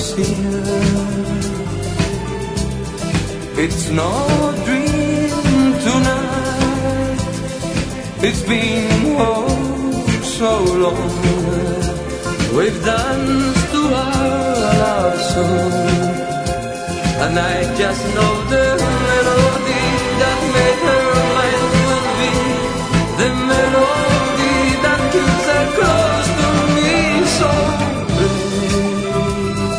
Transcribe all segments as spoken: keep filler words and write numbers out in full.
love's here. It's no dream tonight. It's been oh so long. We've danced to our love song, and I just know the melody that made her mind will be the melody that keeps her close to me. So play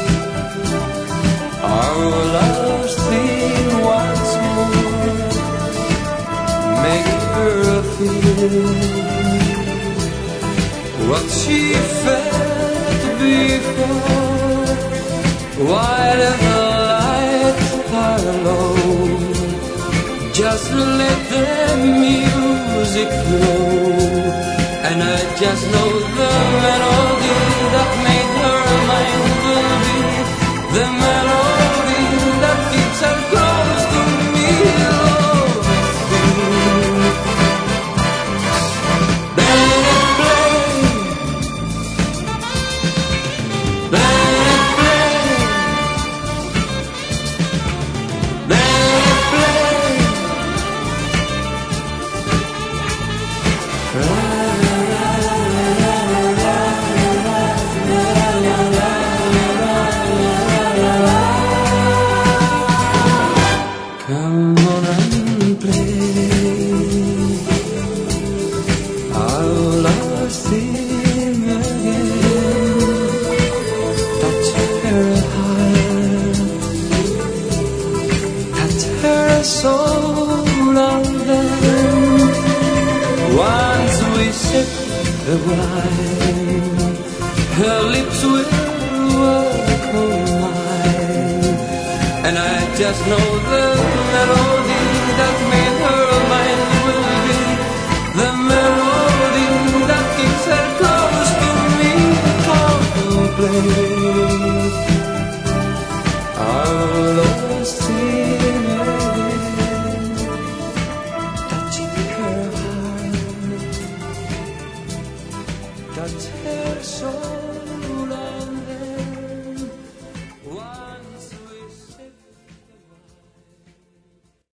our love's theme once more, make her feel what she felt before, while the lights are low. Just let the music flow, and I just know the melody that made her mind will be the melody that keeps her close to me. Oh, let it play, let it play, let it play. Come on and play our love's theme again. Touch her heart, touch her soul, and then once we sip the wine, her lips will walk on mine, and I just know the melody that